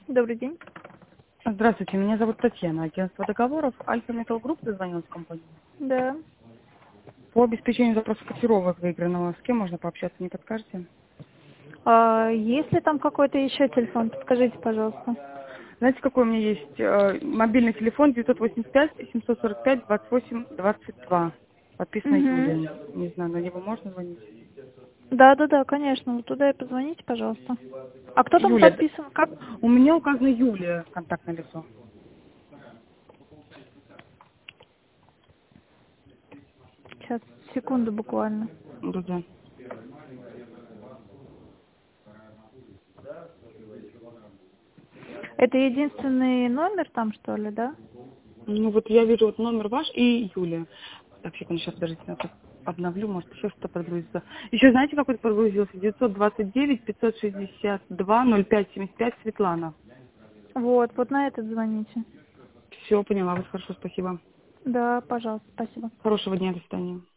Добрый день. Здравствуйте, меня зовут Татьяна, агентство договоров. Альфа Метал Групп дозвонилась в компанию. Да. По обеспечению запроса котировок выигранного, с кем можно пообщаться, не подскажете? Есть ли там какой-то еще телефон? Подскажите, пожалуйста. Знаете, какой у меня есть мобильный телефон 985-745-28-22. Подписано Угу. Юлия. Не знаю, на него можно звонить? Да, конечно. Вот туда и позвоните, пожалуйста. А кто там Юля, подписан? Как? у меня указана Юлия, контактное лицо. Сейчас, секунду буквально. Да. Это единственный номер там, что ли, да? Ну вот я вижу вот номер ваш и Юлия. Так, секунду, сейчас подождите, я тут обновлю, может еще что-то подгрузится. Еще знаете, какой-то подгрузился? 929-562-0575 Светлана. Вот на этот звоните. Все, поняла вас, хорошо, спасибо. Да, пожалуйста, спасибо. Хорошего дня, до свидания.